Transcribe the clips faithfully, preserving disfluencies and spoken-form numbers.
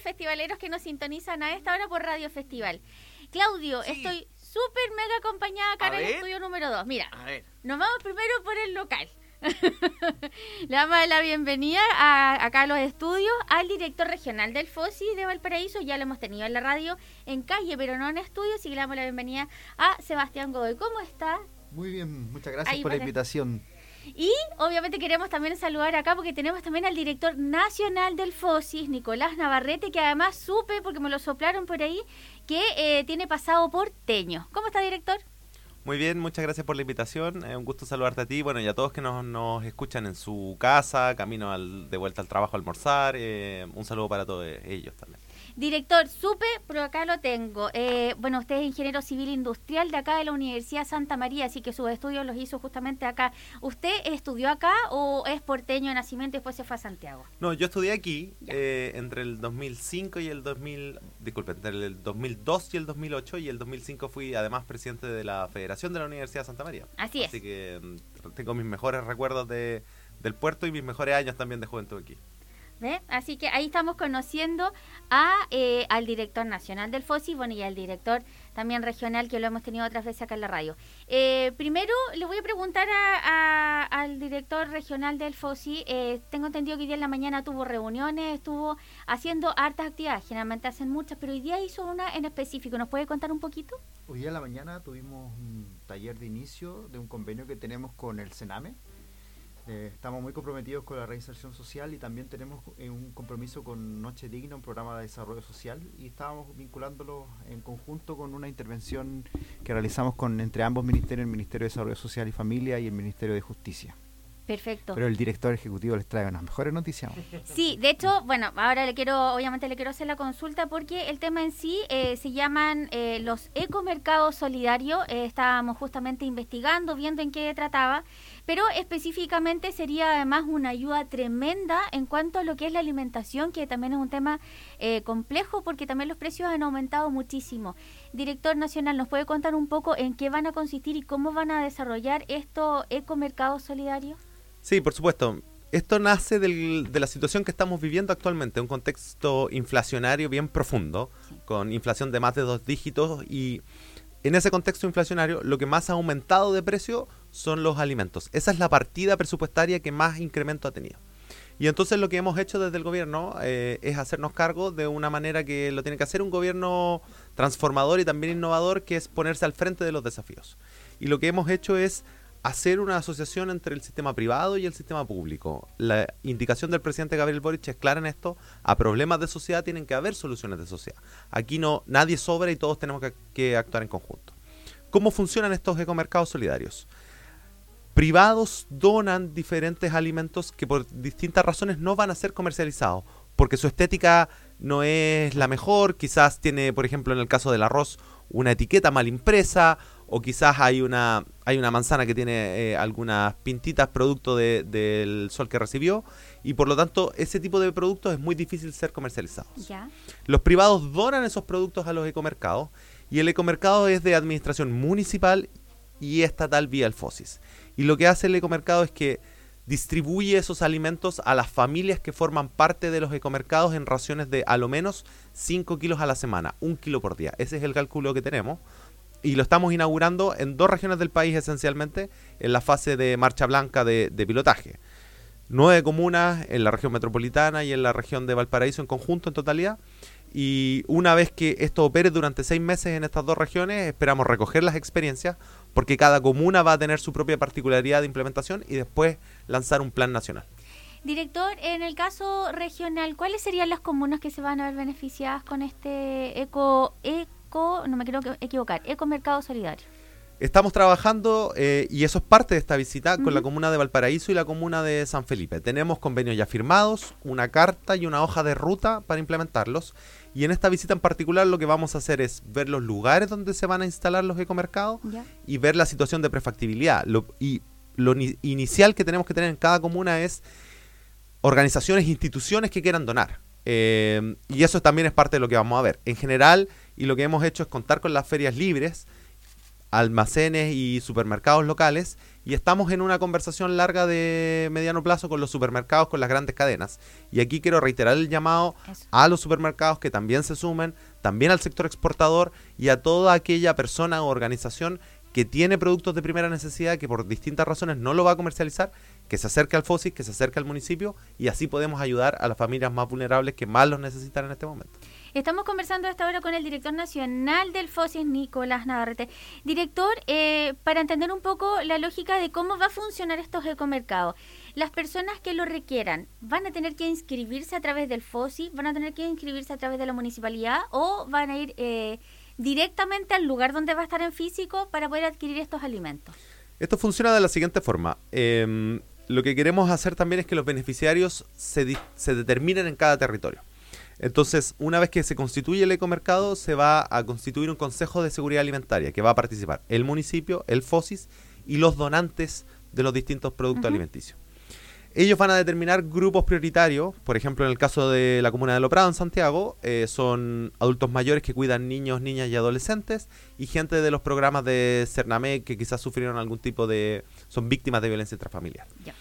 festivaleros que nos sintonizan a esta hora por Radio Festival. Claudio, sí. Estoy súper mega acompañada acá a en ver. el estudio número dos. Mira, a ver. Nos vamos primero por el local. Le damos la bienvenida a, acá a los estudios al director regional del FOSI de Valparaíso. Ya lo hemos tenido en la radio en calle, pero no en estudio, así que le damos la bienvenida a Sebastián Godoy. ¿Cómo está? Muy bien, muchas gracias Ahí por para... la invitación. Y obviamente queremos también saludar acá porque tenemos también al director nacional del FOSI, Nicolás Navarrete, que además supe, porque me lo soplaron por ahí, que eh, tiene pasado porteño. ¿Cómo está, director? Muy bien, muchas gracias por la invitación. Es eh, un gusto saludarte a ti, bueno, y a todos que nos, nos escuchan en su casa, camino al, de vuelta al trabajo a almorzar. Eh, un saludo para todos ellos también. Director, supe, pero acá lo tengo. Eh, bueno, usted es ingeniero civil industrial de acá de la Universidad Santa María, así que sus estudios los hizo justamente acá. ¿Usted estudió acá o es porteño de nacimiento y después se fue a Santiago? No, yo estudié aquí eh, entre el dos mil cinco y el dos mil... Disculpe, entre el dos mil dos y el dos mil ocho, y el dos mil cinco fui además presidente de la Federación de la Universidad Santa María. Así es. Así que tengo mis mejores recuerdos de, del puerto y mis mejores años también de juventud aquí. ¿Ve? Así que ahí estamos conociendo a eh, al director nacional del FOSI, bueno, y al director también regional, que lo hemos tenido otras veces acá en la radio. Eh, primero le voy a preguntar a, a, al director regional del FOSI. Eh, tengo entendido que hoy día en la mañana tuvo reuniones, estuvo haciendo hartas actividades, generalmente hacen muchas, pero hoy día hizo una en específico. ¿Nos puede contar un poquito? Hoy día en la mañana tuvimos un taller de inicio de un convenio que tenemos con el Sename. Eh, estamos muy comprometidos con la reinserción social y también tenemos eh, un compromiso con Noche Digna, un programa de desarrollo social, y estábamos vinculándolo en conjunto con una intervención que realizamos con entre ambos ministerios, el Ministerio de Desarrollo Social y Familia y el Ministerio de Justicia. Perfecto. Pero el director ejecutivo les trae unas mejores noticias. Sí, de hecho, bueno, ahora le quiero, obviamente le quiero hacer la consulta porque el tema en sí eh, se llaman eh, los ecomercados solidarios. Eh, estábamos justamente investigando, viendo en qué trataba, pero específicamente sería además una ayuda tremenda en cuanto a lo que es la alimentación, que también es un tema eh, complejo porque también los precios han aumentado muchísimo. Director nacional, ¿nos puede contar un poco en qué van a consistir y cómo van a desarrollar estos ecomercados solidarios? Sí, por supuesto. Esto nace del, de la situación que estamos viviendo actualmente, un contexto inflacionario bien profundo, sí, con inflación de más de dos dígitos, y en ese contexto inflacionario lo que más ha aumentado de precio son los alimentos. Esa es la partida presupuestaria que más incremento ha tenido. Y entonces lo que hemos hecho desde el gobierno eh, es hacernos cargo de una manera que lo tiene que hacer un gobierno transformador y también innovador, que es ponerse al frente de los desafíos. Y lo que hemos hecho es hacer una asociación entre el sistema privado y el sistema público. La indicación del presidente Gabriel Boric es clara en esto: a problemas de sociedad tienen que haber soluciones de sociedad. Aquí no, nadie sobra y todos tenemos que, que actuar en conjunto. ¿Cómo funcionan estos ecomercados solidarios? Privados donan diferentes alimentos que por distintas razones no van a ser comercializados, porque su estética no es la mejor, quizás tiene, por ejemplo, en el caso del arroz, una etiqueta mal impresa, o quizás hay una hay una manzana que tiene eh, algunas pintitas producto de, del sol que recibió, y por lo tanto ese tipo de productos es muy difícil ser comercializados. ¿Ya? Los privados donan esos productos a los ecomercados, y el ecomercado es de administración municipal y estatal vía el FOSIS. Y lo que hace el ecomercado es que distribuye esos alimentos a las familias que forman parte de los ecomercados en raciones de a lo menos cinco kilos a la semana, un kilo por día. Ese es el cálculo que tenemos. Y lo estamos inaugurando en dos regiones del país esencialmente, en la fase de marcha blanca de, de pilotaje. Nueve comunas en la región metropolitana y en la región de Valparaíso en conjunto, en totalidad. Y una vez que esto opere durante seis meses en estas dos regiones, esperamos recoger las experiencias, porque cada comuna va a tener su propia particularidad de implementación, y después lanzar un plan nacional. Director, en el caso regional, ¿cuáles serían las comunas que se van a ver beneficiadas con este eco... eco no me quiero equivocar, ecomercado solidario? Estamos trabajando, eh, y eso es parte de esta visita, con uh-huh. la comuna de Valparaíso y la comuna de San Felipe. Tenemos convenios ya firmados, una carta y una hoja de ruta para implementarlos. Y en esta visita en particular lo que vamos a hacer es ver los lugares donde se van a instalar los ecomercados, ¿ya?, y ver la situación de prefactibilidad. Lo, y lo ni, inicial que tenemos que tener en cada comuna es organizaciones, instituciones que quieran donar. Eh, y eso también es parte de lo que vamos a ver. En general, y lo que hemos hecho es contar con las ferias libres, almacenes y supermercados locales y estamos en una conversación larga de mediano plazo con los supermercados, con las grandes cadenas. Y aquí quiero reiterar el llamado Eso. a los supermercados que también se sumen, también al sector exportador y a toda aquella persona o organización que tiene productos de primera necesidad que por distintas razones no lo va a comercializar, que se acerque al FOSIS, que se acerque al municipio, y así podemos ayudar a las familias más vulnerables que más los necesitan en este momento. Estamos conversando hasta ahora con el director nacional del FOSIS, Nicolás Navarrete. Director, eh, para entender un poco la lógica de cómo va a funcionar estos ecomercados, las personas que lo requieran, ¿van a tener que inscribirse a través del FOSIS? ¿Van a tener que inscribirse a través de la municipalidad? ¿O van a ir eh, directamente al lugar donde va a estar en físico para poder adquirir estos alimentos? Esto funciona de la siguiente forma. Eh, lo que queremos hacer también es que los beneficiarios se, di- se determinen en cada territorio. Entonces, una vez que se constituye el ecomercado, se va a constituir un consejo de seguridad alimentaria que va a participar el municipio, el FOSIS y los donantes de los distintos productos uh-huh. alimenticios. Ellos van a determinar grupos prioritarios. Por ejemplo, en el caso de la comuna de Lo Prado, en Santiago, eh, son adultos mayores que cuidan niños, niñas y adolescentes, y gente de los programas de Cernamec que quizás sufrieron algún tipo de... son víctimas de violencia intrafamiliar. Yeah.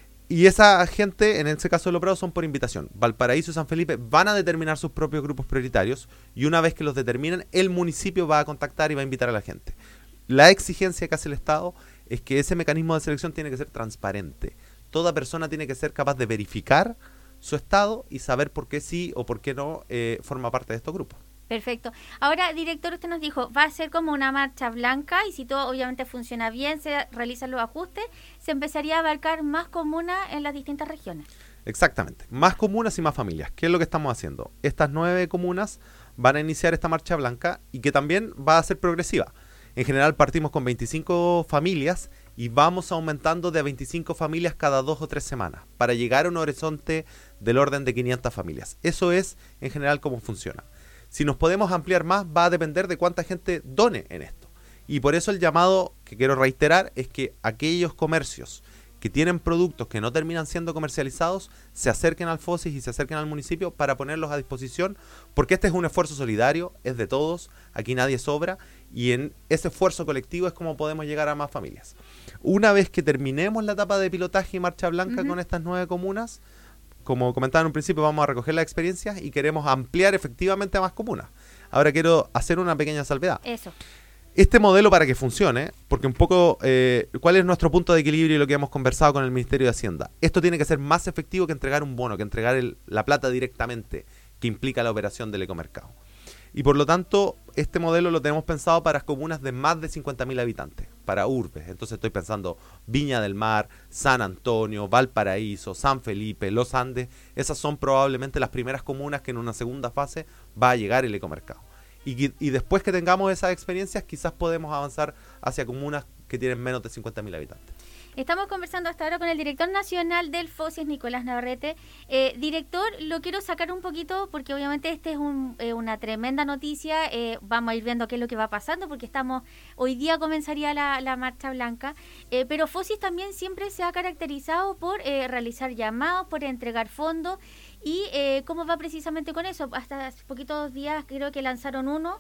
Y esa gente, en ese caso de Lo Prado, son por invitación. Valparaíso y San Felipe van a determinar sus propios grupos prioritarios, y una vez que los determinen, el municipio va a contactar y va a invitar a la gente. La exigencia que hace el Estado es que ese mecanismo de selección tiene que ser transparente. Toda persona tiene que ser capaz de verificar su estado y saber por qué sí o por qué no eh, forma parte de estos grupos. Perfecto. Ahora, director, usted nos dijo, va a ser como una marcha blanca y si todo obviamente funciona bien, se realizan los ajustes, se empezaría a abarcar más comunas en las distintas regiones. Exactamente. Más comunas y más familias. ¿Qué es lo que estamos haciendo? Estas nueve comunas van a iniciar esta marcha blanca y que también va a ser progresiva. En general partimos con veinticinco familias y vamos aumentando de a veinticinco familias cada dos o tres semanas para llegar a un horizonte del orden de quinientas familias. Eso es en general cómo funciona. Si nos podemos ampliar más va a depender de cuánta gente done en esto. Y por eso el llamado que quiero reiterar es que aquellos comercios que tienen productos que no terminan siendo comercializados se acerquen al FOSIS y se acerquen al municipio para ponerlos a disposición, porque este es un esfuerzo solidario, es de todos, aquí nadie sobra, y en ese esfuerzo colectivo es como podemos llegar a más familias. Una vez que terminemos la etapa de pilotaje y marcha blanca uh-huh. con estas nueve comunas, como comentaba en un principio, vamos a recoger las experiencias y queremos ampliar efectivamente a más comunas. Ahora quiero hacer una pequeña salvedad. Eso. Este modelo, para que funcione, porque un poco, eh, ¿cuál es nuestro punto de equilibrio y lo que hemos conversado con el Ministerio de Hacienda? Esto tiene que ser más efectivo que entregar un bono, que entregar el, la plata directamente, que implica la operación del ecomercado. Y por lo tanto, este modelo lo tenemos pensado para comunas de más de cincuenta mil habitantes, para urbes. Entonces estoy pensando Viña del Mar, San Antonio, Valparaíso, San Felipe, Los Andes. Esas son probablemente las primeras comunas que en una segunda fase va a llegar el ecomercado. Y, y después que tengamos esas experiencias, quizás podemos avanzar hacia comunas que tienen menos de cincuenta mil habitantes. Estamos conversando hasta ahora con el director nacional del FOSIS, Nicolás Navarrete. Eh, director, lo quiero sacar un poquito porque obviamente este es un, eh, una tremenda noticia. Eh, vamos a ir viendo qué es lo que va pasando porque estamos hoy día comenzaría la, la marcha blanca. Eh, pero FOSIS también siempre se ha caracterizado por eh, realizar llamados, por entregar fondos. ¿Y eh, cómo va precisamente con eso? Hasta hace poquitos días creo que lanzaron uno.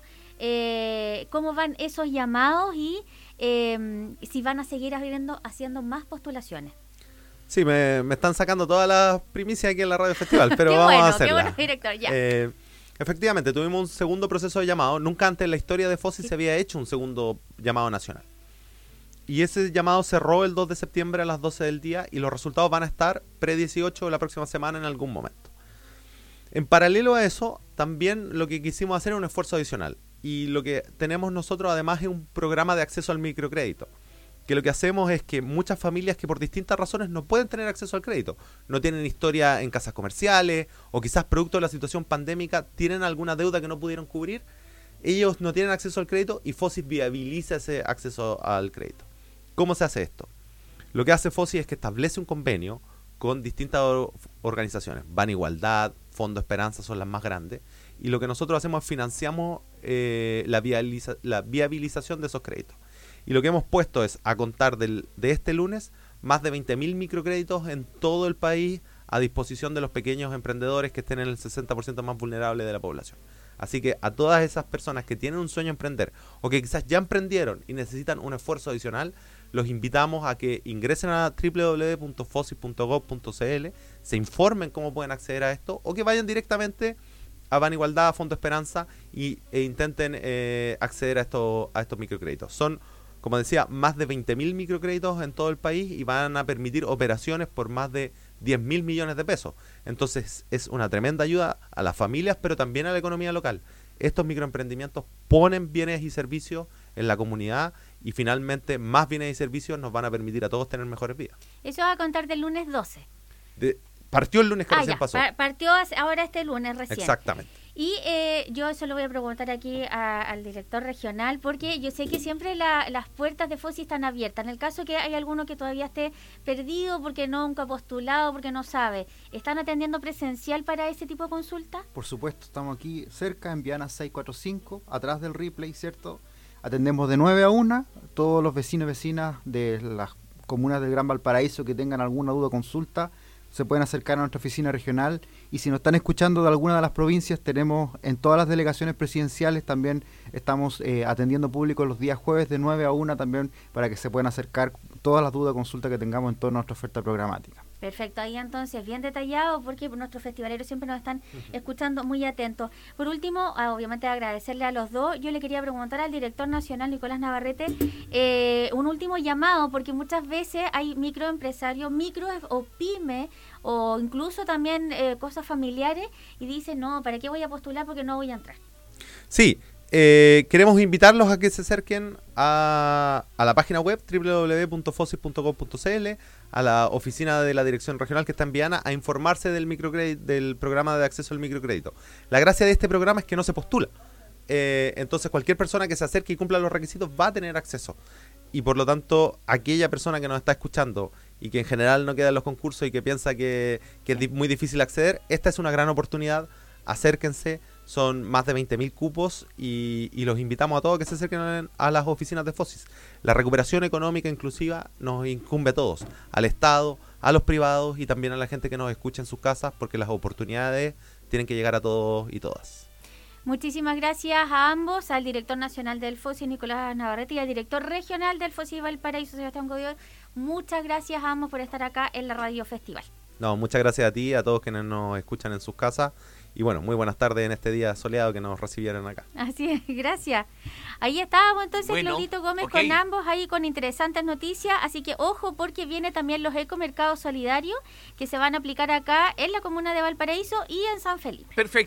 Eh, ¿Cómo van esos llamados y eh, si van a seguir abriendo, haciendo más postulaciones? Sí, me, me están sacando todas las primicias aquí en la Radio Festival, pero qué vamos bueno, a hacerla. Qué bueno, director, ya. Eh, efectivamente, tuvimos un segundo proceso de llamado. Nunca antes en la historia de FOSIS sí. se había hecho un segundo llamado nacional. Y ese llamado cerró el dos de septiembre a las doce del día y los resultados van a estar pre dieciocho la próxima semana en algún momento. En paralelo a eso, también lo que quisimos hacer es un esfuerzo adicional. Y lo que tenemos nosotros además es un programa de acceso al microcrédito. Que lo que hacemos es que muchas familias que por distintas razones no pueden tener acceso al crédito, no tienen historia en casas comerciales o quizás producto de la situación pandémica tienen alguna deuda que no pudieron cubrir, ellos no tienen acceso al crédito y FOSIS viabiliza ese acceso al crédito. ¿Cómo se hace esto? Lo que hace FOSIS es que establece un convenio con distintas or- organizaciones. Ban Igualdad, Fondo Esperanza son las más grandes. Y lo que nosotros hacemos es financiamos eh, la, viabiliza- la viabilización de esos créditos. Y lo que hemos puesto es, a contar del, de este lunes, más de veinte mil microcréditos en todo el país a disposición de los pequeños emprendedores que estén en el sesenta por ciento más vulnerable de la población. Así que a todas esas personas que tienen un sueño emprender o que quizás ya emprendieron y necesitan un esfuerzo adicional, los invitamos a que ingresen a doble u doble u doble u punto fosis punto gov punto c l, se informen cómo pueden acceder a esto, o que vayan directamente a Ban Igualdad, a Fondo Esperanza, y, e intenten eh, acceder a, esto, a estos microcréditos. Son, como decía, más de veinte mil microcréditos en todo el país y van a permitir operaciones por más de diez mil millones de pesos. Entonces es una tremenda ayuda a las familias, pero también a la economía local. Estos microemprendimientos ponen bienes y servicios en la comunidad, y finalmente más bienes y servicios nos van a permitir a todos tener mejores vidas. Eso va a contar del lunes doce. De, partió el lunes que ah, recién ya, pasó. Partió ahora este lunes recién. Exactamente. Y eh, yo eso lo voy a preguntar aquí a, al director regional, porque yo sé que siempre la, las puertas de FOSI están abiertas. En el caso que hay alguno que todavía esté perdido porque nunca ha postulado, porque no sabe, ¿están atendiendo presencial para ese tipo de consulta? Por supuesto, estamos aquí cerca, en Viana seiscientos cuarenta y cinco, atrás del replay, ¿cierto? Atendemos de nueve a una, todos los vecinos y vecinas de las comunas del Gran Valparaíso que tengan alguna duda o consulta, se pueden acercar a nuestra oficina regional, y si nos están escuchando de alguna de las provincias, tenemos en todas las delegaciones presidenciales, también estamos eh, atendiendo público los días jueves de nueve a una también, para que se puedan acercar todas las dudas o consultas que tengamos en toda nuestra oferta programática. Perfecto, ahí entonces bien detallado, porque nuestros festivaleros siempre nos están uh-huh. escuchando muy atentos. Por último, obviamente agradecerle a los dos. Yo le quería preguntar al director nacional, Nicolás Navarrete, eh, un último llamado, porque muchas veces hay microempresarios, micro o pyme, o incluso también eh, cosas familiares, y dicen, no, ¿para qué voy a postular? Porque no voy a entrar. Sí, eh, queremos invitarlos a que se acerquen a, a la página web doble u doble u doble u punto fosis punto gov punto c l, a la oficina de la Dirección Regional que está en Viana, a informarse del microcrédito, del programa de acceso al microcrédito. La gracia de este programa es que no se postula. Eh, entonces cualquier persona que se acerque y cumpla los requisitos va a tener acceso. Y por lo tanto, aquella persona que nos está escuchando y que en general no queda en los concursos y que piensa que, que es di- muy difícil acceder, esta es una gran oportunidad. Acérquense, son más de veinte mil cupos, y, y los invitamos a todos que se acerquen a las oficinas de FOSIS. La recuperación económica inclusiva nos incumbe a todos, al Estado, a los privados y también a la gente que nos escucha en sus casas, porque las oportunidades tienen que llegar a todos y todas. Muchísimas gracias a ambos, al director nacional del FOSI, Nicolás Navarrete, y al director regional del FOSI Valparaíso, Sebastián Godoy. Muchas gracias a ambos por estar acá en la Radio Festival. No, muchas gracias a ti, a todos quienes nos escuchan en sus casas. Y bueno, muy buenas tardes en este día soleado que nos recibieron acá. Así es, gracias. Ahí estábamos entonces, bueno, Claudito Gómez, okay, con ambos ahí con interesantes noticias. Así que ojo, porque viene también los ecomercados solidarios que se van a aplicar acá en la comuna de Valparaíso y en San Felipe. Perfecto.